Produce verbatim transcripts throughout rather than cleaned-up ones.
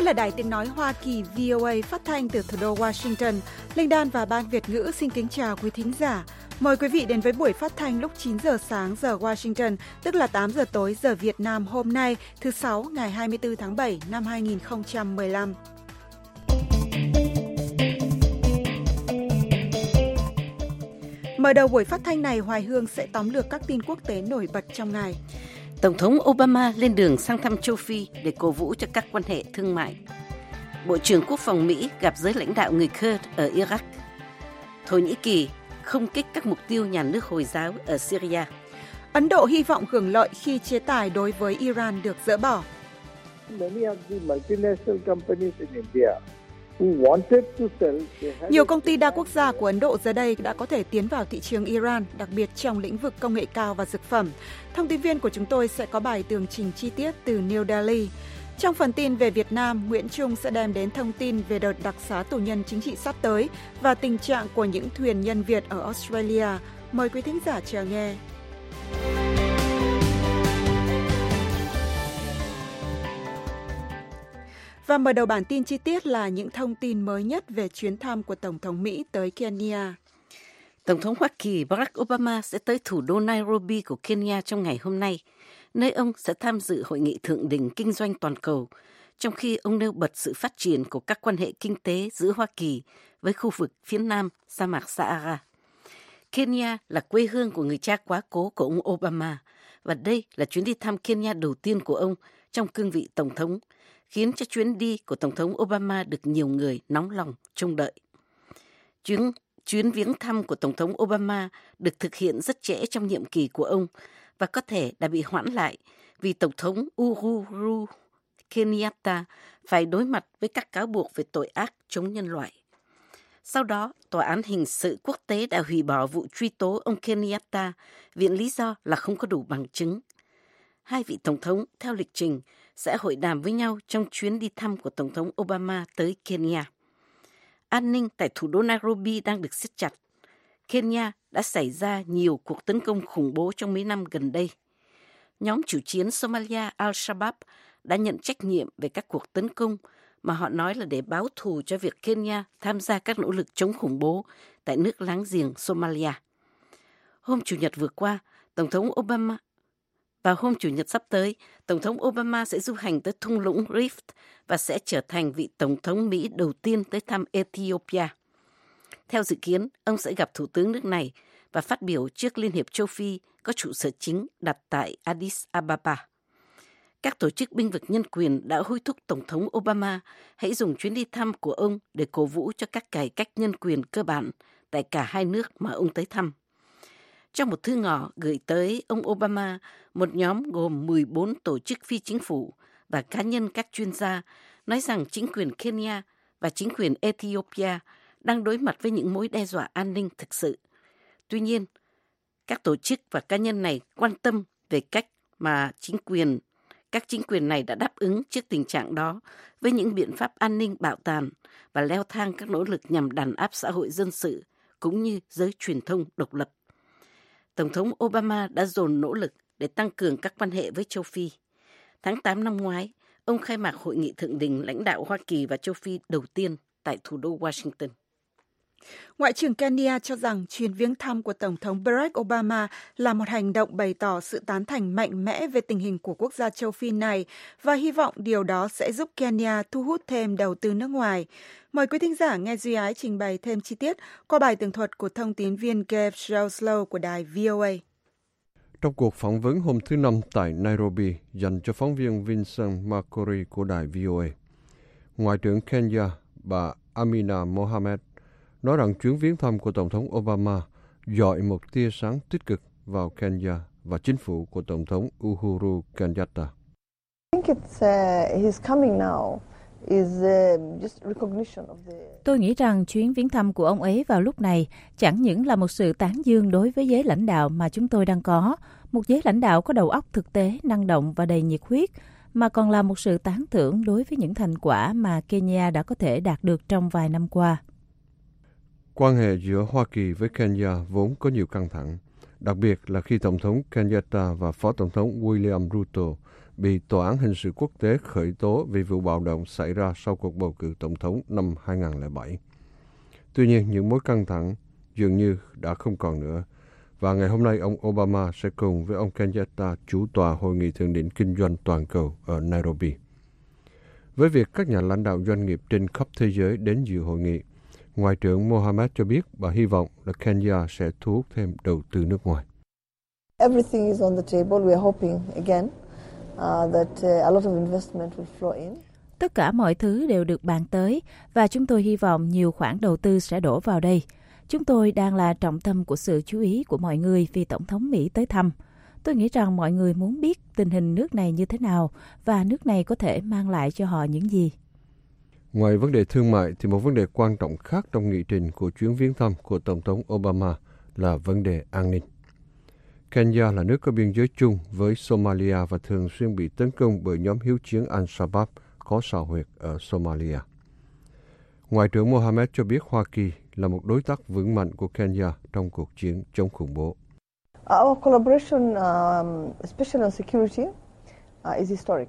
Đây là Đài Tiếng Nói Hoa Kỳ vê o a phát thanh từ thủ đô Washington. Linh Đan và Ban Việt ngữ xin kính chào quý thính giả. Mời quý vị đến với buổi phát thanh lúc chín giờ sáng giờ Washington, tức là tám giờ tối giờ Việt Nam hôm nay, thứ Sáu, ngày hai mươi tư tháng bảy năm hai nghìn không trăm mười lăm. Mở đầu buổi phát thanh này, Hoài Hương sẽ tóm lược các tin quốc tế nổi bật trong ngày. Tổng thống Obama lên đường sang thăm châu Phi để cổ vũ cho các quan hệ thương mại. Bộ trưởng Quốc phòng Mỹ gặp giới lãnh đạo người Kurd ở Iraq. Thổ Nhĩ Kỳ không kích các mục tiêu nhà nước Hồi giáo ở Syria. Ấn Độ hy vọng hưởng lợi khi chế tài đối với Iran được dỡ bỏ. Nhiều công ty đa quốc gia của Ấn Độ giờ đây đã có thể tiến vào thị trường Iran, đặc biệt trong lĩnh vực công nghệ cao và dược phẩm. Thông tin viên của chúng tôi sẽ có bài tường trình chi tiết từ New Delhi. Trong phần tin về Việt Nam, Nguyễn Trung sẽ đem đến thông tin về đợt đặc xá tù nhân chính trị sắp tới và tình trạng của những thuyền nhân Việt ở Australia. Mời quý thính giả chờ nghe. Và mở đầu bản tin chi tiết là những thông tin mới nhất về chuyến thăm của Tổng thống Mỹ tới Kenya. Tổng thống Hoa Kỳ Barack Obama sẽ tới thủ đô Nairobi của Kenya trong ngày hôm nay, nơi ông sẽ tham dự hội nghị thượng đỉnh kinh doanh toàn cầu, trong khi ông nêu bật sự phát triển của các quan hệ kinh tế giữa Hoa Kỳ với khu vực phía nam sa mạc Sahara. Kenya là quê hương của người cha quá cố của ông Obama, và đây là chuyến đi thăm Kenya đầu tiên của ông trong cương vị Tổng thống, khiến cho chuyến đi của Tổng thống Obama được nhiều người nóng lòng trông đợi. Chuyến, chuyến viếng thăm của Tổng thống Obama được thực hiện rất trễ trong nhiệm kỳ của ông và có thể đã bị hoãn lại vì Tổng thống Uhuru Kenyatta phải đối mặt với các cáo buộc về tội ác chống nhân loại. Sau đó, Tòa án Hình sự Quốc tế đã hủy bỏ vụ truy tố ông Kenyatta, viện lý do là không có đủ bằng chứng. Hai vị Tổng thống, theo lịch trình, sẽ hội đàm với nhau trong chuyến đi thăm của Tổng thống Obama tới Kenya. An ninh tại thủ đô Nairobi đang được siết chặt. Kenya đã xảy ra nhiều cuộc tấn công khủng bố trong mấy năm gần đây. Nhóm chủ chiến Somalia Al-Shabaab đã nhận trách nhiệm về các cuộc tấn công mà họ nói là để báo thù cho việc Kenya tham gia các nỗ lực chống khủng bố tại nước láng giềng Somalia. Hôm Chủ nhật vừa qua, Tổng thống Obama Vào hôm Chủ nhật sắp tới, Tổng thống Obama sẽ du hành tới thung lũng Rift và sẽ trở thành vị Tổng thống Mỹ đầu tiên tới thăm Ethiopia. Theo dự kiến, ông sẽ gặp Thủ tướng nước này và phát biểu trước Liên hiệp châu Phi có trụ sở chính đặt tại Addis Ababa. Các tổ chức bênh vực nhân quyền đã hối thúc Tổng thống Obama hãy dùng chuyến đi thăm của ông để cổ vũ cho các cải cách nhân quyền cơ bản tại cả hai nước mà ông tới thăm. Trong một thư ngỏ gửi tới ông Obama, một nhóm gồm mười bốn tổ chức phi chính phủ và cá nhân các chuyên gia nói rằng chính quyền Kenya và chính quyền Ethiopia đang đối mặt với những mối đe dọa an ninh thực sự. Tuy nhiên, các tổ chức và cá nhân này quan tâm về cách mà chính quyền, các chính quyền này đã đáp ứng trước tình trạng đó với những biện pháp an ninh bạo tàn và leo thang các nỗ lực nhằm đàn áp xã hội dân sự cũng như giới truyền thông độc lập. Tổng thống Obama đã dồn nỗ lực để tăng cường các quan hệ với châu Phi. Tháng tám năm ngoái, ông khai mạc hội nghị thượng đỉnh lãnh đạo Hoa Kỳ và châu Phi đầu tiên tại thủ đô Washington. Ngoại trưởng Kenya cho rằng chuyến viếng thăm của Tổng thống Barack Obama là một hành động bày tỏ sự tán thành mạnh mẽ về tình hình của quốc gia châu Phi này và hy vọng điều đó sẽ giúp Kenya thu hút thêm đầu tư nước ngoài. Mời quý thính giả nghe Duy Ái trình bày thêm chi tiết qua bài tường thuật của thông tín viên Gabe Shrelslow của đài vê o a. Trong cuộc phỏng vấn hôm thứ Năm tại Nairobi dành cho phóng viên Vincent Makori của đài vê o a, Ngoại trưởng Kenya bà Amina Mohamed nói rằng chuyến viếng thăm của Tổng thống Obama dọi một tia sáng tích cực vào Kenya và chính phủ của Tổng thống Uhuru Kenyatta. Tôi nghĩ rằng chuyến viếng thăm của ông ấy vào lúc này chẳng những là một sự tán dương đối với giới lãnh đạo mà chúng tôi đang có, một giới lãnh đạo có đầu óc thực tế, năng động và đầy nhiệt huyết, mà còn là một sự tán thưởng đối với những thành quả mà Kenya đã có thể đạt được trong vài năm qua. Quan hệ giữa Hoa Kỳ với Kenya vốn có nhiều căng thẳng, đặc biệt là khi Tổng thống Kenyatta và Phó Tổng thống William Ruto bị Tòa án Hình sự Quốc tế khởi tố vì vụ bạo động xảy ra sau cuộc bầu cử tổng thống năm hai không không bảy. Tuy nhiên, những mối căng thẳng dường như đã không còn nữa, và ngày hôm nay ông Obama sẽ cùng với ông Kenyatta chủ tọa Hội nghị Thượng đỉnh Kinh doanh Toàn cầu ở Nairobi. Với việc các nhà lãnh đạo doanh nghiệp trên khắp thế giới đến dự hội nghị, Ngoại trưởng Mohammed cho biết bà hy vọng là Kenya sẽ thu hút thêm đầu tư nước ngoài. Everything is on the table. We are hoping again uh, that uh, a lot of investment will flow in. Tất cả mọi thứ đều được bàn tới và chúng tôi hy vọng nhiều khoản đầu tư sẽ đổ vào đây. Chúng tôi đang là trọng tâm của sự chú ý của mọi người vì Tổng thống Mỹ tới thăm. Tôi nghĩ rằng mọi người muốn biết tình hình nước này như thế nào và nước này có thể mang lại cho họ những gì. Ngoài vấn đề thương mại thì một vấn đề quan trọng khác trong nghị trình của chuyến viếng thăm của Tổng thống Obama là vấn đề an ninh. Kenya là nước có biên giới chung với Somalia và thường xuyên bị tấn công bởi nhóm hiếu chiến Al-Shabaab có sào huyệt ở Somalia. Ngoại trưởng Mohammed cho biết Hoa Kỳ là một đối tác vững mạnh của Kenya trong cuộc chiến chống khủng bố. Our collaboration, um, especially on security, uh, is historic.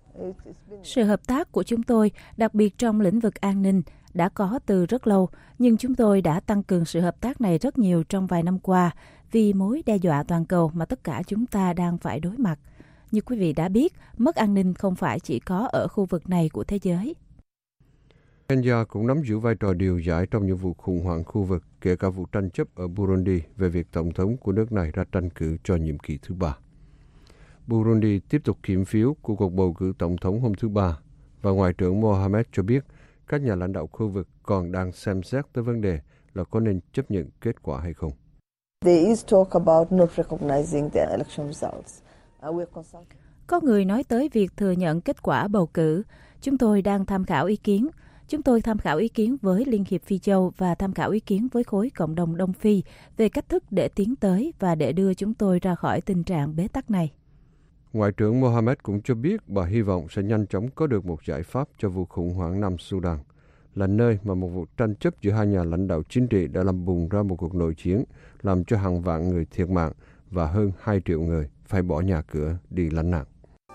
Sự hợp tác của chúng tôi, đặc biệt trong lĩnh vực an ninh, đã có từ rất lâu, nhưng chúng tôi đã tăng cường sự hợp tác này rất nhiều trong vài năm qua vì mối đe dọa toàn cầu mà tất cả chúng ta đang phải đối mặt. Như quý vị đã biết, mất an ninh không phải chỉ có ở khu vực này của thế giới. Kenya cũng nắm giữ vai trò điều giải trong những vụ khủng hoảng khu vực, kể cả vụ tranh chấp ở Burundi về việc tổng thống của nước này ra tranh cử cho nhiệm kỳ thứ ba. Burundi tiếp tục kiểm phiếu của cuộc bầu cử tổng thống hôm thứ Ba, và Ngoại trưởng Mohammed cho biết các nhà lãnh đạo khu vực còn đang xem xét tới vấn đề là có nên chấp nhận kết quả hay không. There is talk about not recognizing the election results. Uh, we are consulting. Có người nói tới việc thừa nhận kết quả bầu cử. Chúng tôi đang tham khảo ý kiến. Chúng tôi tham khảo ý kiến với Liên hiệp Phi Châu và tham khảo ý kiến với khối cộng đồng Đông Phi về cách thức để tiến tới và để đưa chúng tôi ra khỏi tình trạng bế tắc này. Ngoại trưởng Mohammed cũng cho biết bà hy vọng sẽ nhanh chóng có được một giải pháp cho vụ khủng hoảng Nam Sudan, là nơi mà một vụ tranh chấp giữa hai nhà lãnh đạo chính trị đã làm bùng ra một cuộc nội chiến, làm cho hàng vạn người thiệt mạng và hơn hai triệu người phải bỏ nhà cửa đi lánh nạn.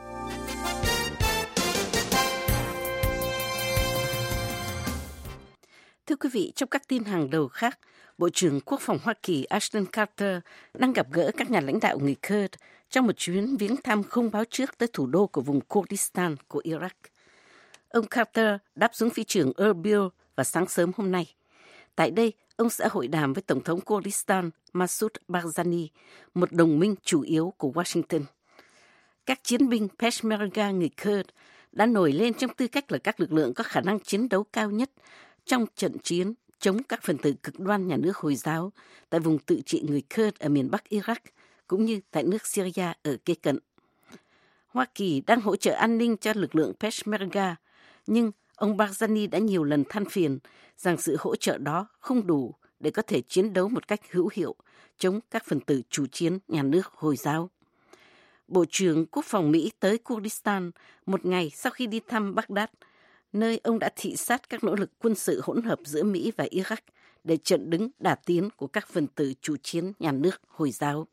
Thưa quý vị, trong các tin hàng đầu khác, Bộ trưởng Quốc phòng Hoa Kỳ Ashton Carter đang gặp gỡ các nhà lãnh đạo người Kurd trong một chuyến viếng thăm không báo trước tới thủ đô của vùng Kurdistan của Iraq. Ông Carter đáp xuống phi trường Erbil vào sáng sớm hôm nay. Tại đây, ông sẽ hội đàm với Tổng thống Kurdistan Masoud Barzani, một đồng minh chủ yếu của Washington. Các chiến binh Peshmerga người Kurd đã nổi lên trong tư cách là các lực lượng có khả năng chiến đấu cao nhất trong trận chiến chống các phần tử cực đoan nhà nước Hồi giáo tại vùng tự trị người Kurd ở miền Bắc Iraq, cũng như tại nước Syria ở kế cận. Hoa Kỳ đang hỗ trợ an ninh cho lực lượng Peshmerga, nhưng ông Barzani đã nhiều lần than phiền rằng sự hỗ trợ đó không đủ để có thể chiến đấu một cách hữu hiệu chống các phần tử chủ chiến nhà nước Hồi giáo. Bộ trưởng Quốc phòng Mỹ tới Kurdistan một ngày sau khi đi thăm Baghdad, nơi ông đã thị sát các nỗ lực quân sự hỗn hợp giữa Mỹ và Iraq để chặn đứng đà tiến của các phần tử chủ chiến nhà nước Hồi giáo.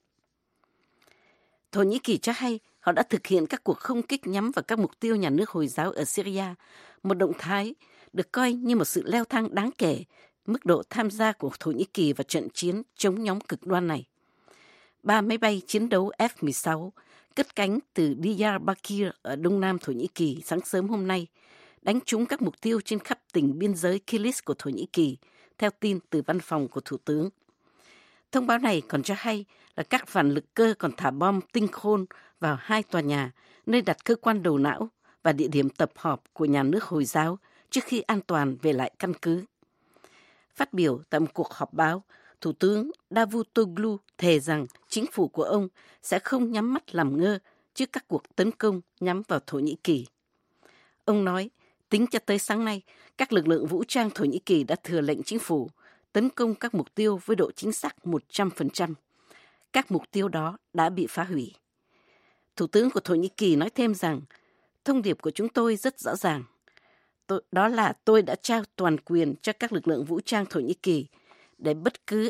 Thổ Nhĩ Kỳ cho hay họ đã thực hiện các cuộc không kích nhắm vào các mục tiêu nhà nước Hồi giáo ở Syria, một động thái được coi như một sự leo thang đáng kể mức độ tham gia của Thổ Nhĩ Kỳ vào trận chiến chống nhóm cực đoan này. Ba máy bay chiến đấu F mười sáu cất cánh từ Diyarbakir ở đông nam Thổ Nhĩ Kỳ sáng sớm hôm nay, đánh trúng các mục tiêu trên khắp tỉnh biên giới Kilis của Thổ Nhĩ Kỳ, theo tin từ văn phòng của Thủ tướng. Thông báo này còn cho hay là các phản lực cơ còn thả bom tinh khôn vào hai tòa nhà, nơi đặt cơ quan đầu não và địa điểm tập họp của nhà nước Hồi giáo trước khi an toàn về lại căn cứ. Phát biểu tại một cuộc họp báo, Thủ tướng Davutoglu thề rằng chính phủ của ông sẽ không nhắm mắt làm ngơ trước các cuộc tấn công nhắm vào Thổ Nhĩ Kỳ. Ông nói, tính cho tới sáng nay, các lực lượng vũ trang Thổ Nhĩ Kỳ đã thừa lệnh chính phủ tấn công các mục tiêu với độ chính xác một trăm phần trăm. Các mục tiêu đó đã bị phá hủy. Thủ tướng của Thổ Nhĩ Kỳ nói thêm rằng, thông điệp của chúng tôi rất rõ ràng. Tôi, đó là tôi đã trao toàn quyền cho các lực lượng vũ trang Thổ Nhĩ Kỳ để bất cứ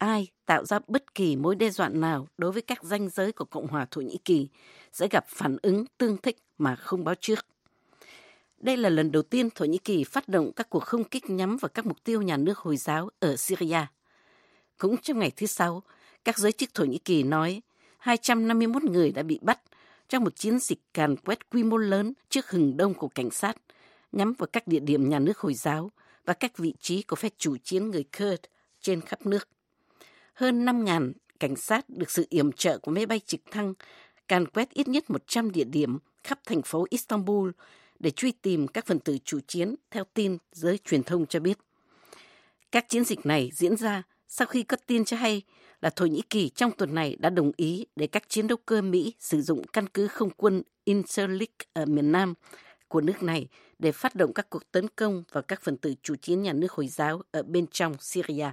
ai tạo ra bất kỳ mối đe dọa nào đối với các ranh giới của Cộng hòa Thổ Nhĩ Kỳ sẽ gặp phản ứng tương thích mà không báo trước. Đây là lần đầu tiên Thổ Nhĩ Kỳ phát động các cuộc không kích nhắm vào các mục tiêu nhà nước Hồi giáo ở Syria. Cũng trong ngày thứ Sáu, các giới chức Thổ Nhĩ Kỳ nói hai trăm năm mươi mốt người đã bị bắt trong một chiến dịch càn quét quy mô lớn trước hừng đông của cảnh sát, nhắm vào các địa điểm nhà nước Hồi giáo và các vị trí của phe chủ chiến người Kurd trên khắp nước. Hơn năm nghìn cảnh sát được sự yểm trợ của máy bay trực thăng càn quét ít nhất một trăm địa điểm khắp thành phố Istanbul để truy tìm các phần tử chủ chiến, theo tin giới truyền thông cho biết. Các chiến dịch này diễn ra sau khi có tin cho hay là Thổ Nhĩ Kỳ trong tuần này đã đồng ý để các chiến đấu cơ Mỹ sử dụng căn cứ không quân Incirlik ở miền Nam của nước này để phát động các cuộc tấn công vào các phần tử chủ chiến nhà nước Hồi giáo ở bên trong Syria.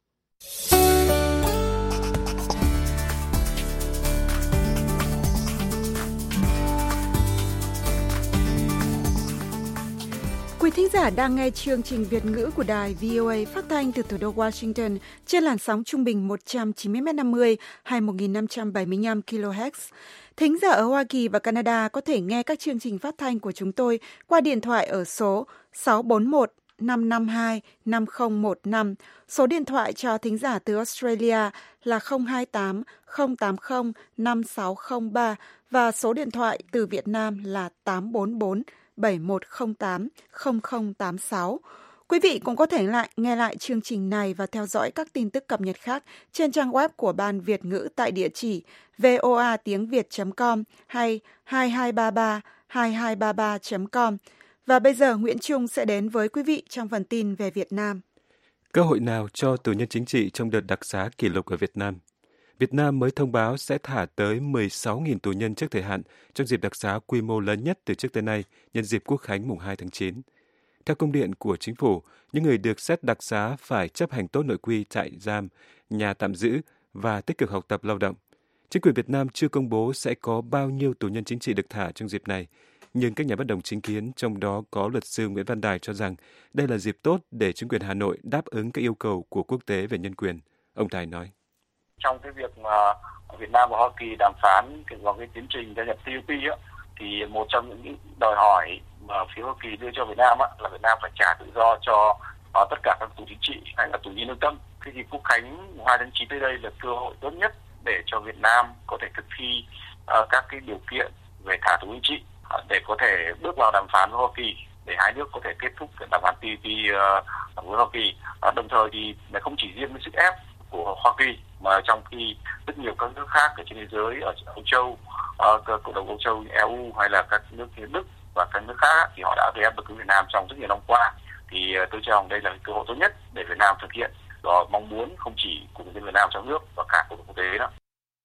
Quý thính giả đang nghe chương trình Việt ngữ của đài vê o a phát thanh từ thủ đô Washington trên làn sóng trung bình một trăm chín mươi mét năm mươi hay một nghìn năm trăm bảy mươi lăm ki lô héc. Thính giả ở Hoa Kỳ và Canada có thể nghe các chương trình phát thanh của chúng tôi qua điện thoại ở số sáu bốn một năm năm hai năm không một năm. Số điện thoại cho thính giả từ Australia là không hai tám không tám không năm sáu không ba và số điện thoại từ Việt Nam là tám bốn bốn bảy một không tám không không tám sáu. Quý vị cũng có thể lại nghe lại chương trình này và theo dõi các tin tức cập nhật khác trên trang web của Ban Việt ngữ tại địa chỉ voa tiếng việt chấm com hay hai hai ba ba hai hai ba ba chấm com. Và bây giờ Nguyễn Trung sẽ đến với quý vị trong phần tin về Việt Nam. Cơ hội nào cho tù nhân chính trị trong đợt đặc xá kỷ lục ở Việt Nam? Việt Nam mới thông báo sẽ thả tới mười sáu nghìn tù nhân trước thời hạn trong dịp đặc xá quy mô lớn nhất từ trước tới nay nhân dịp Quốc khánh mùng hai tháng chín. Theo công điện của chính phủ, những người được xét đặc xá phải chấp hành tốt nội quy trại giam, nhà tạm giữ và tích cực học tập lao động. Chính quyền Việt Nam chưa công bố sẽ có bao nhiêu tù nhân chính trị được thả trong dịp này, nhưng các nhà bất đồng chính kiến, trong đó có luật sư Nguyễn Văn Đài cho rằng đây là dịp tốt để chính quyền Hà Nội đáp ứng các yêu cầu của quốc tế về nhân quyền. Ông Đài nói. Trong cái việc mà Việt Nam và Hoa Kỳ đàm phán vào cái tiến trình gia nhập tê pê pê á, thì một trong những đòi hỏi mà phía Hoa Kỳ đưa cho Việt Nam á, là Việt Nam phải trả tự do cho uh, tất cả các tù chính trị hay là tù nhân lương tâm. Cái dịp Quốc khánh mùng hai tháng chín tới đây là cơ hội tốt nhất để cho Việt Nam có thể thực thi uh, các cái điều kiện về thả tù chính trị uh, để có thể bước vào đàm phán với Hoa Kỳ, để hai nước có thể kết thúc đàm phán tê pê pê uh, với Hoa Kỳ. Uh, đồng thời thì không chỉ riêng với sức ép của Hoa Kỳ mà trong khi rất nhiều các nước khác ở trên thế giới, ở Âu Châu, uh, cộng đồng Âu Châu, e u hay là các nước như Đức và các nước khác thì họ đã gây áp lực với Việt Nam trong rất nhiều năm qua. Thì uh, tôi cho rằng đây là cơ hội tốt nhất để Việt Nam thực hiện đó, mong muốn không chỉ của người dân Việt Nam trong nước và cả của quốc tế đó.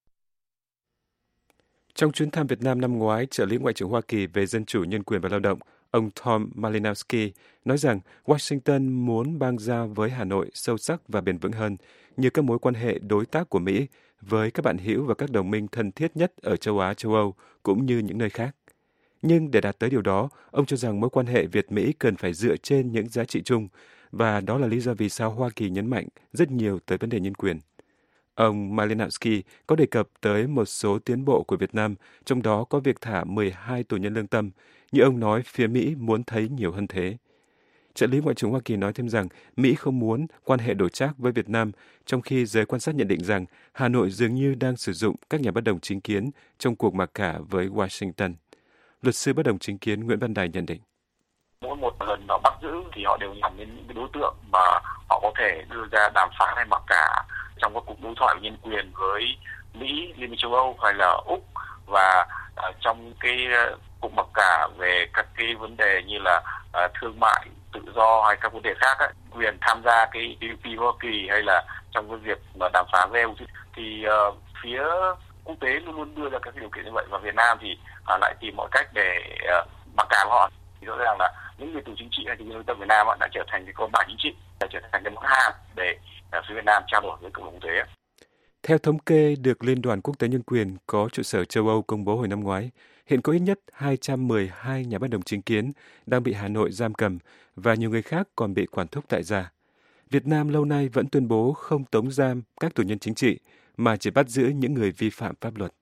Trong chuyến thăm Việt Nam năm ngoái, trợ lý Ngoại trưởng Hoa Kỳ về Dân chủ, Nhân quyền và Lao động, ông Tom Malinowski nói rằng Washington muốn bang giao với Hà Nội sâu sắc và bền vững hơn như các mối quan hệ đối tác của Mỹ với các bạn hữu và các đồng minh thân thiết nhất ở châu Á, châu Âu cũng như những nơi khác. Nhưng để đạt tới điều đó, ông cho rằng mối quan hệ Việt-Mỹ cần phải dựa trên những giá trị chung và đó là lý do vì sao Hoa Kỳ nhấn mạnh rất nhiều tới vấn đề nhân quyền. Ông Malinowski có đề cập tới một số tiến bộ của Việt Nam, trong đó có việc thả mười hai tù nhân lương tâm, như ông nói phía Mỹ muốn thấy nhiều hơn thế. Trợ lý Ngoại trưởng Hoa Kỳ nói thêm rằng Mỹ không muốn quan hệ đổi trác với Việt Nam, trong khi giới quan sát nhận định rằng Hà Nội dường như đang sử dụng các nhà bất đồng chính kiến trong cuộc mặc cả với Washington. Luật sư bất đồng chính kiến Nguyễn Văn Đài nhận định. Mỗi một lần nó bắt giữ thì họ đều nhắm đến những cái đối tượng mà họ có thể đưa ra đàm phán hay mặc cả trong các cuộc đối thoại về nhân quyền với Mỹ, Liên minh châu Âu hay là Úc, và uh, trong cái uh, cuộc mặc cả về các cái vấn đề như là uh, thương mại, tự do hay các vấn đề khác ấy, quyền tham gia cái tê pê pê Hoa Kỳ hay là trong cái việc mà đàm phán với e u thì uh, phía quốc tế luôn luôn đưa ra các cái điều kiện như vậy, và Việt Nam thì uh, lại tìm mọi cách để uh, mặc cả với họ. Thì rõ ràng là những người tù chính trị hay tù nhân lương tâm Việt Nam đã trở thành cái con bài chính trị, đã trở thành cái món hàng để uh, phía Việt Nam trao đổi với cộng đồng quốc tế. Theo thống kê được Liên đoàn Quốc tế Nhân quyền có trụ sở châu Âu công bố hồi năm ngoái, hiện có ít nhất hai trăm mười hai nhà bất đồng chính kiến đang bị Hà Nội giam cầm và nhiều người khác còn bị quản thúc tại gia. Việt Nam lâu nay vẫn tuyên bố không tống giam các tù nhân chính trị, mà chỉ bắt giữ những người vi phạm pháp luật.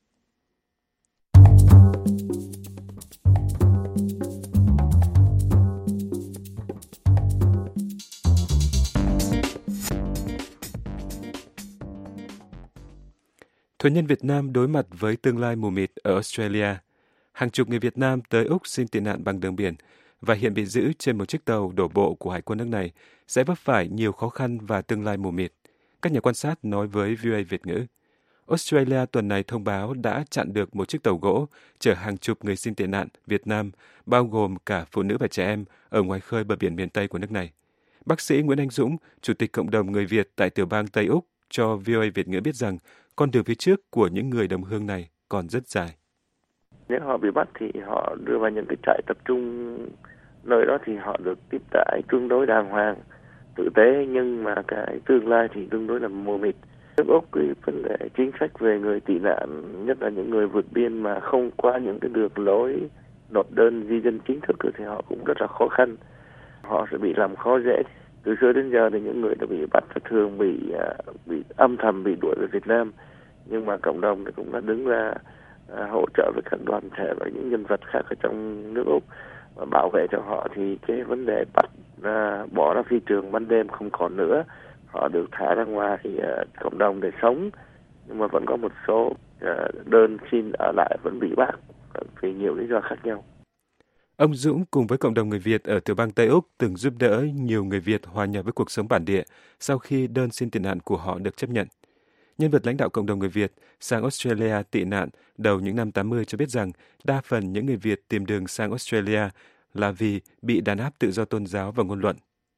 Thuyền nhân Việt Nam đối mặt với tương lai mù mịt ở Australia. Hàng chục người Việt Nam tới Úc xin tị nạn bằng đường biển và hiện bị giữ trên một chiếc tàu đổ bộ của Hải quân nước này sẽ vấp phải nhiều khó khăn và tương lai mù mịt. Các nhà quan sát nói với vê o a Việt ngữ. Australia tuần này thông báo đã chặn được một chiếc tàu gỗ chở hàng chục người xin tị nạn Việt Nam, bao gồm cả phụ nữ và trẻ em, ở ngoài khơi bờ biển miền Tây của nước này. Bác sĩ Nguyễn Anh Dũng, Chủ tịch Cộng đồng Người Việt tại tiểu bang Tây Úc, cho vê o a Việt ngữ biết rằng con đường phía trước của những người đồng hương này còn rất dài. Nếu họ bị bắt thì họ đưa vào những cái trại tập trung, nơi đó thì họ được tiếp đãi tương đối đàng hoàng, tử tế, nhưng mà cái tương lai thì tương đối là mù mịt. Nước Úc cái vấn đề chính sách về người tị nạn, nhất là những người vượt biên mà không qua những cái đường lối nộp đơn di dân chính thức thì họ cũng rất là khó khăn. Họ sẽ bị làm khó dễ. Từ xưa đến giờ thì những người đã bị bắt thường bị bị âm thầm bị đuổi về Việt Nam, nhưng mà cộng đồng thì cũng đã đứng ra à, hỗ trợ với các đoàn thể và những nhân vật khác ở trong nước Úc và bảo vệ cho họ, thì cái vấn đề bắt à, bỏ ra phi trường ban đêm không còn nữa. Họ được thả ra ngoài thì à, cộng đồng để sống, nhưng mà vẫn có một số à, đơn xin ở lại vẫn bị bác vì nhiều lý do khác nhau. Ông Dũng cùng với cộng đồng người Việt ở tiểu bang Tây Úc từng giúp đỡ nhiều người Việt hòa nhập với cuộc sống bản địa sau khi đơn xin tị nạn của họ được chấp nhận. Nhân vật lãnh đạo cộng đồng người Việt sang Australia tị nạn đầu những năm tám mươi cho biết rằng đa phần những người Việt tìm đường sang Australia là vì bị đàn áp tự do tôn giáo và ngôn luận.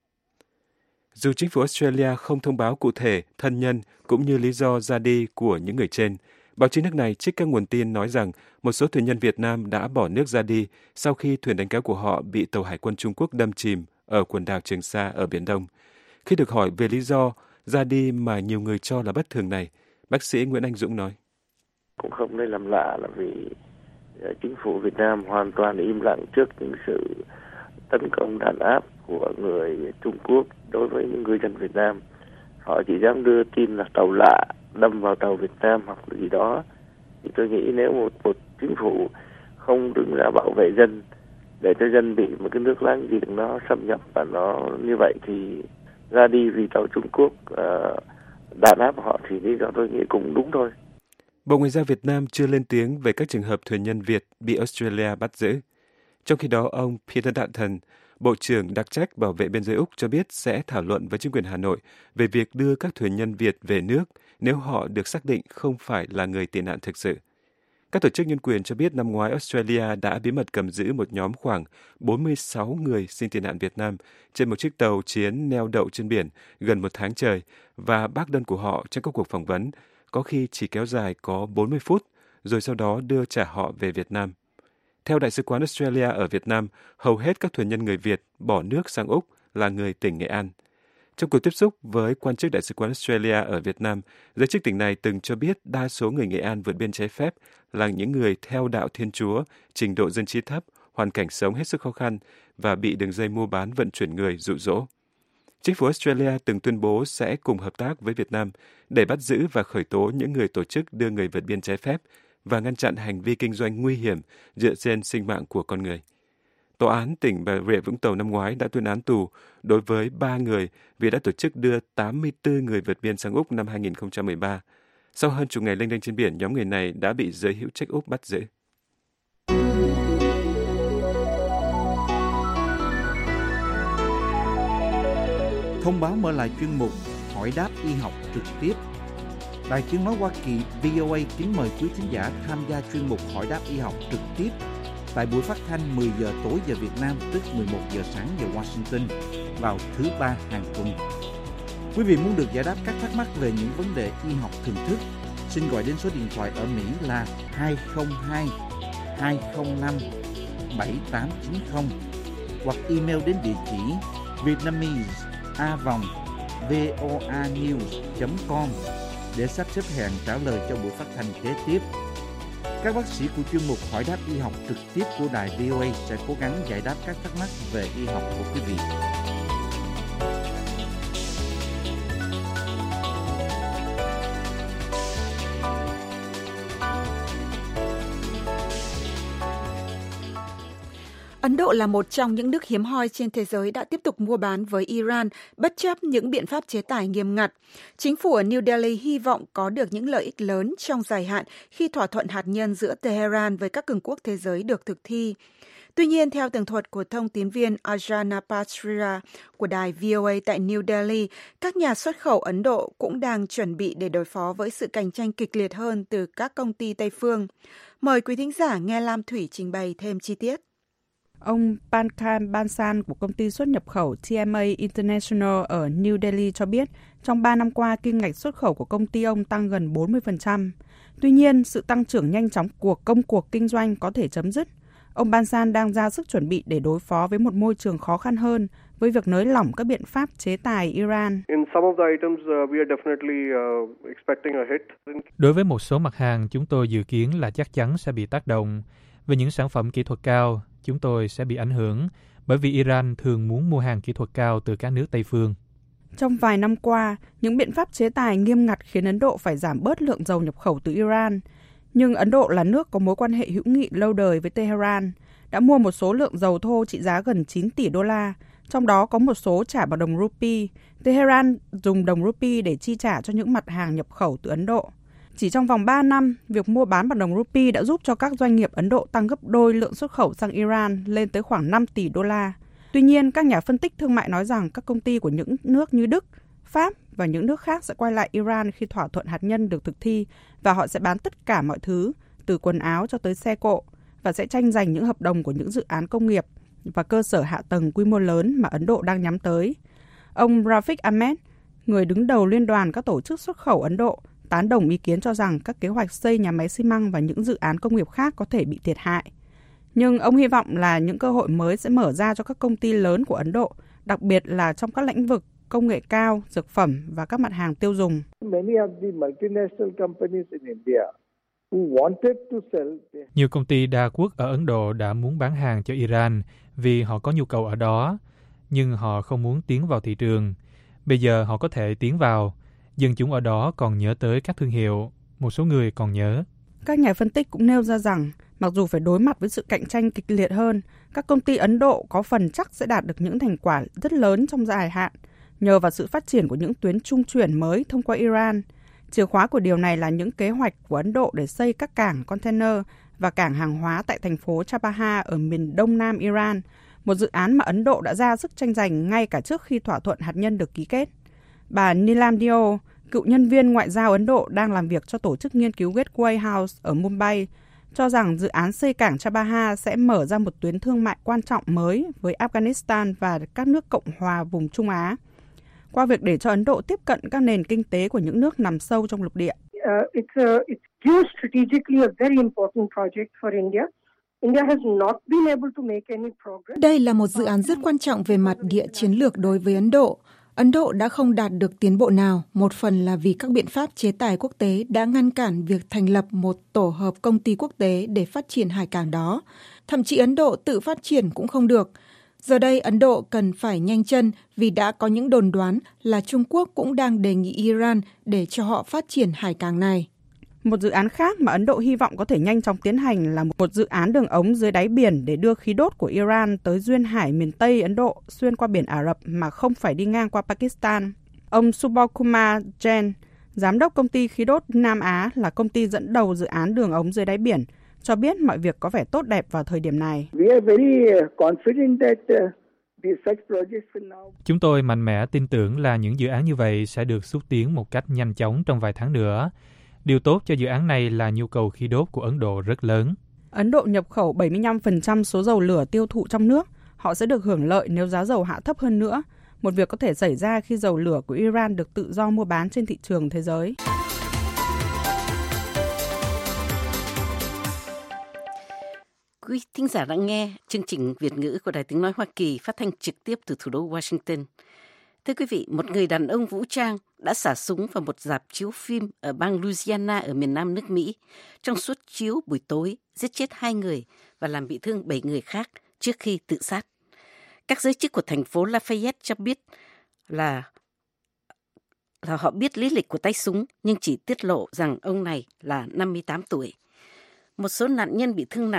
Dù chính phủ Australia không thông báo cụ thể thân nhân cũng như lý do ra đi của những người trên, báo chí nước này trích các nguồn tin nói rằng một số thuyền nhân Việt Nam đã bỏ nước ra đi sau khi thuyền đánh cá của họ bị tàu Hải quân Trung Quốc đâm chìm ở quần đảo Trường Sa ở Biển Đông. Khi được hỏi về lý do ra đi mà nhiều người cho là bất thường này, bác sĩ Nguyễn Anh Dũng nói. Cũng không nên làm lạ là vì chính phủ Việt Nam hoàn toàn im lặng trước những sự tấn công đàn áp của người Trung Quốc đối với những ngư dân Việt Nam. Họ chỉ dám đưa tin là tàu lạ đâm vào tàu Việt Nam hoặc gì đó. Thì tôi nghĩ nếu một, một chính phủ không đứng ra bảo vệ dân để cho dân bị một cái nước láng giềng nó xâm nhập và nó như vậy thì ra đi vì tàu Trung Quốc uh, đàn áp họ thì lý do tôi nghĩ cũng đúng thôi. Bộ Ngoại giao Việt Nam chưa lên tiếng về các trường hợp thuyền nhân Việt bị Australia bắt giữ. Trong khi đó, ông Peter Dutton, Bộ trưởng đặc trách bảo vệ biên giới Úc cho biết sẽ thảo luận với chính quyền Hà Nội về việc đưa các thuyền nhân Việt về nước nếu họ được xác định không phải là người tị nạn thực sự. Các tổ chức nhân quyền cho biết năm ngoái Australia đã bí mật cầm giữ một nhóm khoảng bốn mươi sáu người xin tị nạn Việt Nam trên một chiếc tàu chiến neo đậu trên biển gần một tháng trời và bác đơn của họ trong các cuộc phỏng vấn, có khi chỉ kéo dài có bốn mươi phút, rồi sau đó đưa trả họ về Việt Nam. Theo Đại sứ quán Australia ở Việt Nam, hầu hết các thuyền nhân người Việt bỏ nước sang Úc là người tỉnh Nghệ An. Trong cuộc tiếp xúc với quan chức Đại sứ quán Australia ở Việt Nam, giới chức tỉnh này từng cho biết đa số người Nghệ An vượt biên trái phép là những người theo đạo Thiên Chúa, trình độ dân trí thấp, hoàn cảnh sống hết sức khó khăn và bị đường dây mua bán vận chuyển người dụ dỗ. Chính phủ Australia từng tuyên bố sẽ cùng hợp tác với Việt Nam để bắt giữ và khởi tố những người tổ chức đưa người vượt biên trái phép và ngăn chặn hành vi kinh doanh nguy hiểm dựa trên sinh mạng của con người. Tòa án tỉnh Bà Rịa Vũng Tàu năm ngoái đã tuyên án tù đối với ba người vì đã tổ chức đưa tám mươi tư người vượt biên sang Úc năm hai nghìn không trăm mười ba. Sau hơn chục ngày lênh đênh trên biển, nhóm người này đã bị giới hữu trách Úc bắt giữ. Thông báo mở lại chuyên mục Hỏi đáp y học trực tiếp. Đài Tiếng nói Hoa Kỳ vê o a kính mời quý khán giả tham gia chuyên mục Hỏi đáp y học trực tiếp tại buổi phát thanh mười giờ tối giờ Việt Nam, tức mười một giờ sáng giờ Washington vào thứ ba hàng tuần. Quý vị muốn được giải đáp các thắc mắc về những vấn đề y học thường thức, xin gọi đến số điện thoại ở Mỹ là hai không hai hai không năm bảy tám chín không hoặc email đến địa chỉ vietnamese a vòng voanews chấm com để sắp xếp hẹn trả lời cho buổi phát thanh kế tiếp. Các bác sĩ của chuyên mục Hỏi đáp y học trực tiếp của đài vê o a sẽ cố gắng giải đáp các thắc mắc về y học của quý vị. Ấn Độ là một trong những nước hiếm hoi trên thế giới đã tiếp tục mua bán với Iran bất chấp những biện pháp chế tài nghiêm ngặt. Chính phủ ở New Delhi hy vọng có được những lợi ích lớn trong dài hạn khi thỏa thuận hạt nhân giữa Tehran với các cường quốc thế giới được thực thi. Tuy nhiên, theo tường thuật của thông tín viên Ajana Pachria của đài vê o a tại New Delhi, các nhà xuất khẩu Ấn Độ cũng đang chuẩn bị để đối phó với sự cạnh tranh kịch liệt hơn từ các công ty Tây phương. Mời quý thính giả nghe Lam Thủy trình bày thêm chi tiết. Ông Pankaj Bansal của công ty xuất nhập khẩu tê em a International ở New Delhi cho biết, trong ba năm qua, kim ngạch xuất khẩu của công ty ông tăng gần bốn mươi phần trăm. Tuy nhiên, sự tăng trưởng nhanh chóng của công cuộc kinh doanh có thể chấm dứt. Ông Bansal đang ra sức chuẩn bị để đối phó với một môi trường khó khăn hơn với việc nới lỏng các biện pháp chế tài Iran. Đối với một số mặt hàng, chúng tôi dự kiến là chắc chắn sẽ bị tác động. Về những sản phẩm kỹ thuật cao, chúng tôi sẽ bị ảnh hưởng bởi vì Iran thường muốn mua hàng kỹ thuật cao từ các nước Tây phương. Trong vài năm qua, những biện pháp chế tài nghiêm ngặt khiến Ấn Độ phải giảm bớt lượng dầu nhập khẩu từ Iran. Nhưng Ấn Độ là nước có mối quan hệ hữu nghị lâu đời với Tehran, đã mua một số lượng dầu thô trị giá gần chín tỷ đô la, trong đó có một số trả bằng đồng rupee. Tehran dùng đồng rupee để chi trả cho những mặt hàng nhập khẩu từ Ấn Độ. Chỉ trong vòng ba năm, việc mua bán bằng đồng rupee đã giúp cho các doanh nghiệp Ấn Độ tăng gấp đôi lượng xuất khẩu sang Iran lên tới khoảng năm tỷ đô la. Tuy nhiên, các nhà phân tích thương mại nói rằng các công ty của những nước như Đức, Pháp và những nước khác sẽ quay lại Iran khi thỏa thuận hạt nhân được thực thi và họ sẽ bán tất cả mọi thứ, từ quần áo cho tới xe cộ, và sẽ tranh giành những hợp đồng của những dự án công nghiệp và cơ sở hạ tầng quy mô lớn mà Ấn Độ đang nhắm tới. Ông Rafiq Ahmed, người đứng đầu Liên đoàn các tổ chức xuất khẩu Ấn Độ, tán đồng ý kiến cho rằng các kế hoạch xây nhà máy xi măng và những dự án công nghiệp khác có thể bị thiệt hại. Nhưng ông hy vọng là những cơ hội mới sẽ mở ra cho các công ty lớn của Ấn Độ, đặc biệt là trong các lĩnh vực công nghệ cao, dược phẩm và các mặt hàng tiêu dùng. Nhiều công ty đa quốc ở Ấn Độ đã muốn bán hàng cho Iran vì họ có nhu cầu ở đó, nhưng họ không muốn tiến vào thị trường. Bây giờ họ có thể tiến vào. Dân chúng ở đó còn nhớ tới các thương hiệu, một số người còn nhớ. Các nhà phân tích cũng nêu ra rằng, mặc dù phải đối mặt với sự cạnh tranh kịch liệt hơn, các công ty Ấn Độ có phần chắc sẽ đạt được những thành quả rất lớn trong dài hạn, nhờ vào sự phát triển của những tuyến trung chuyển mới thông qua Iran. Chìa khóa của điều này là những kế hoạch của Ấn Độ để xây các cảng container và cảng hàng hóa tại thành phố Chabahar ở miền đông nam Iran, một dự án mà Ấn Độ đã ra sức tranh giành ngay cả trước khi thỏa thuận hạt nhân được ký kết. Bà Neelam Dio, cựu nhân viên ngoại giao Ấn Độ đang làm việc cho tổ chức nghiên cứu Gateway House ở Mumbai, cho rằng dự án xây cảng Chabahar sẽ mở ra một tuyến thương mại quan trọng mới với Afghanistan và các nước Cộng hòa vùng Trung Á, qua việc để cho Ấn Độ tiếp cận các nền kinh tế của những nước nằm sâu trong lục địa. Đây là một dự án rất quan trọng về mặt địa chiến lược đối với Ấn Độ. Ấn Độ đã không đạt được tiến bộ nào, một phần là vì các biện pháp chế tài quốc tế đã ngăn cản việc thành lập một tổ hợp công ty quốc tế để phát triển hải cảng đó. Thậm chí Ấn Độ tự phát triển cũng không được. Giờ đây Ấn Độ cần phải nhanh chân vì đã có những đồn đoán là Trung Quốc cũng đang đề nghị Iran để cho họ phát triển hải cảng này. Một dự án khác mà Ấn Độ hy vọng có thể nhanh chóng tiến hành là một dự án đường ống dưới đáy biển để đưa khí đốt của Iran tới duyên hải miền Tây Ấn Độ xuyên qua biển Ả Rập mà không phải đi ngang qua Pakistan. Ông Subhakumar Jain, giám đốc công ty khí đốt Nam Á là công ty dẫn đầu dự án đường ống dưới đáy biển, cho biết mọi việc có vẻ tốt đẹp vào thời điểm này. Chúng tôi mạnh mẽ tin tưởng là những dự án như vậy sẽ được xúc tiến một cách nhanh chóng trong vài tháng nữa. Điều tốt cho dự án này là nhu cầu khí đốt của Ấn Độ rất lớn. Ấn Độ nhập khẩu bảy mươi lăm phần trăm số dầu lửa tiêu thụ trong nước. Họ sẽ được hưởng lợi nếu giá dầu hạ thấp hơn nữa, một việc có thể xảy ra khi dầu lửa của Iran được tự do mua bán trên thị trường thế giới. Quý thính giả đang nghe chương trình Việt ngữ của Đài Tiếng Nói Hoa Kỳ phát thanh trực tiếp từ thủ đô Washington. Thưa quý vị, một người đàn ông vũ trang đã xả súng vào một rạp chiếu phim ở bang Louisiana ở miền nam nước Mỹ. Trong suốt chiếu buổi tối, giết chết hai người và làm bị thương bảy người khác trước khi tự sát. Các giới chức của thành phố Lafayette cho biết là, là họ biết lý lịch của tay súng nhưng chỉ tiết lộ rằng ông này là năm mươi tám tuổi. Một số nạn nhân bị thương nặng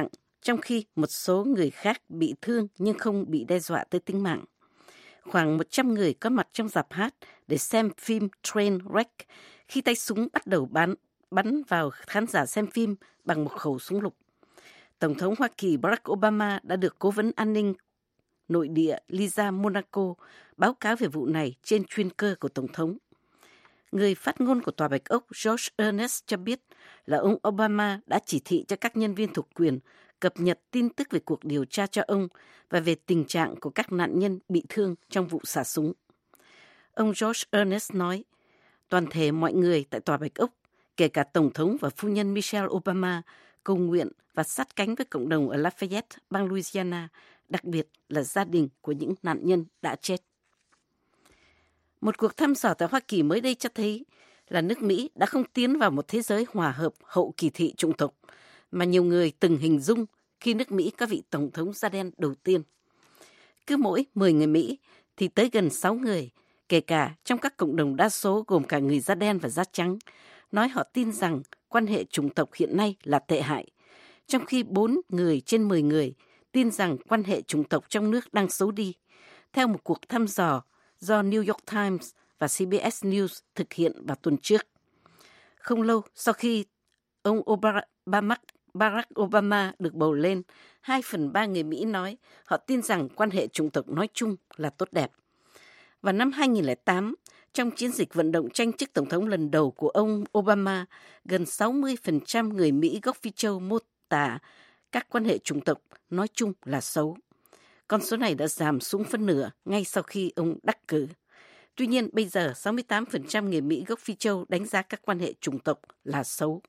trong khi một số người khác bị thương nhưng không bị đe dọa tới tính mạng. Khoảng một trăm người có mặt trong rạp hát để xem phim Trainwreck khi tay súng bắt đầu bắn, bắn vào khán giả xem phim bằng một khẩu súng lục. Tổng thống Hoa Kỳ Barack Obama đã được Cố vấn An ninh Nội địa Lisa Monaco báo cáo về vụ này trên chuyên cơ của Tổng thống. Người phát ngôn của Tòa Bạch Ốc George Ernest cho biết là ông Obama đã chỉ thị cho các nhân viên thuộc quyền cập nhật tin tức về cuộc điều tra cho ông và về tình trạng của các nạn nhân bị thương trong vụ xả súng. Ông George Ernest nói, toàn thể mọi người tại Tòa Bạch Ốc, kể cả Tổng thống và phu nhân Michelle Obama, cầu nguyện và sát cánh với cộng đồng ở Lafayette, bang Louisiana, đặc biệt là gia đình của những nạn nhân đã chết. Một cuộc thăm dò tại Hoa Kỳ mới đây cho thấy là nước Mỹ đã không tiến vào một thế giới hòa hợp hậu kỳ thị chủng tộc mà nhiều người từng hình dung khi nước Mỹ có vị Tổng thống da đen đầu tiên. Cứ mỗi mười người Mỹ thì tới gần sáu người, kể cả trong các cộng đồng đa số gồm cả người da đen và da trắng, nói họ tin rằng quan hệ chủng tộc hiện nay là tệ hại, trong khi bốn người trên mười người tin rằng quan hệ chủng tộc trong nước đang xấu đi, theo một cuộc thăm dò do New York Times và C B S News thực hiện vào tuần trước. Không lâu sau khi ông Obama, Barack Obama được bầu lên, hai phần ba người Mỹ nói họ tin rằng quan hệ chủng tộc nói chung là tốt đẹp. Vào năm hai nghìn lẻ tám, trong chiến dịch vận động tranh chức Tổng thống lần đầu của ông Obama, gần sáu mươi phần trăm người Mỹ gốc Phi Châu mô tả các quan hệ chủng tộc nói chung là xấu. Con số này đã giảm xuống phân nửa ngay sau khi ông đắc cử. Tuy nhiên, bây giờ sáu mươi tám phần trăm người Mỹ gốc Phi Châu đánh giá các quan hệ chủng tộc là xấu.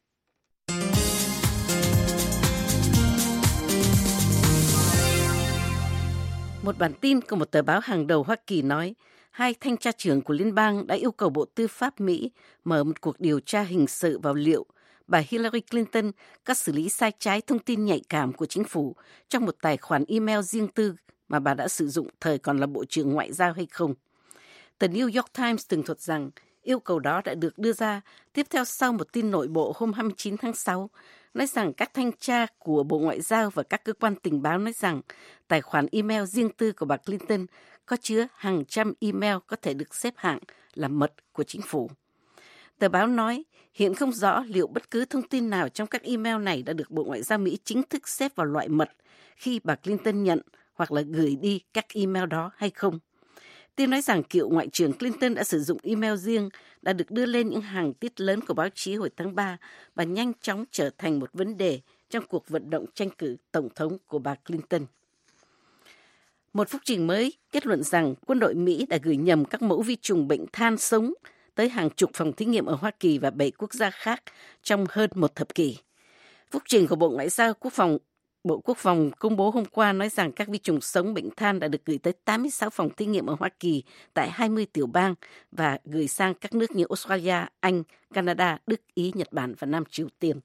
Một bản tin của một tờ báo hàng đầu Hoa Kỳ nói, hai thanh tra trưởng của liên bang đã yêu cầu Bộ Tư pháp Mỹ mở một cuộc điều tra hình sự vào liệu bà Hillary Clinton có xử lý sai trái thông tin nhạy cảm của chính phủ trong một tài khoản email riêng tư mà bà đã sử dụng thời còn là Bộ trưởng Ngoại giao hay không. Tờ New York Times tường thuật rằng yêu cầu đó đã được đưa ra tiếp theo sau một tin nội bộ hôm hai mươi chín tháng sáu, nói rằng các thanh tra của Bộ Ngoại giao và các cơ quan tình báo nói rằng tài khoản email riêng tư của bà Clinton có chứa hàng trăm email có thể được xếp hạng là mật của chính phủ. Tờ báo nói hiện không rõ liệu bất cứ thông tin nào trong các email này đã được Bộ Ngoại giao Mỹ chính thức xếp vào loại mật khi bà Clinton nhận hoặc là gửi đi các email đó hay không. Tin nói rằng cựu Ngoại trưởng Clinton đã sử dụng email riêng đã được đưa lên những hàng tiết lớn của báo chí hồi tháng ba và nhanh chóng trở thành một vấn đề trong cuộc vận động tranh cử Tổng thống của bà Clinton. Một phúc trình mới kết luận rằng quân đội Mỹ đã gửi nhầm các mẫu vi trùng bệnh than sống tới hàng chục phòng thí nghiệm ở Hoa Kỳ và bảy quốc gia khác trong hơn một thập kỷ. Phúc trình của Bộ Ngoại giao Quốc phòng Bộ Quốc phòng công bố hôm qua nói rằng các vi trùng sống bệnh than đã được gửi tới tám mươi sáu phòng thí nghiệm ở Hoa Kỳ tại hai mươi tiểu bang và gửi sang các nước như Australia, Anh, Canada, Đức, Ý, Nhật Bản và Nam Triều Tiên.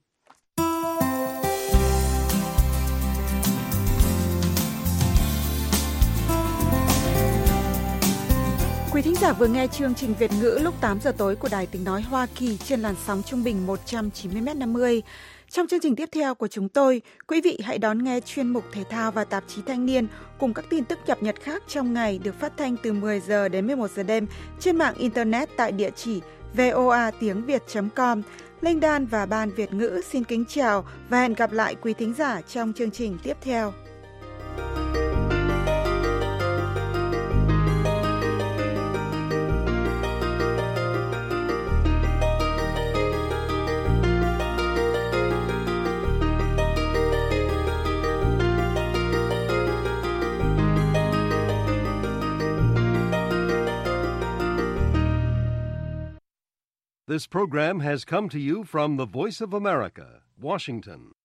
Quý thính giả vừa nghe chương trình Việt ngữ lúc tám giờ tối của Đài Tiếng nói Hoa Kỳ trên làn sóng trung bình một trăm chín mươi mét năm mươi. Trong chương trình tiếp theo của chúng tôi, quý vị hãy đón nghe chuyên mục thể thao và tạp chí Thanh niên cùng các tin tức cập nhật khác trong ngày được phát thanh từ mười giờ đến mười một giờ đêm trên mạng Internet tại địa chỉ voa tiếng việt chấm com. Linh Đan và Ban Việt ngữ xin kính chào và hẹn gặp lại quý thính giả trong chương trình tiếp theo. This program has come to you from the Voice of America, Washington.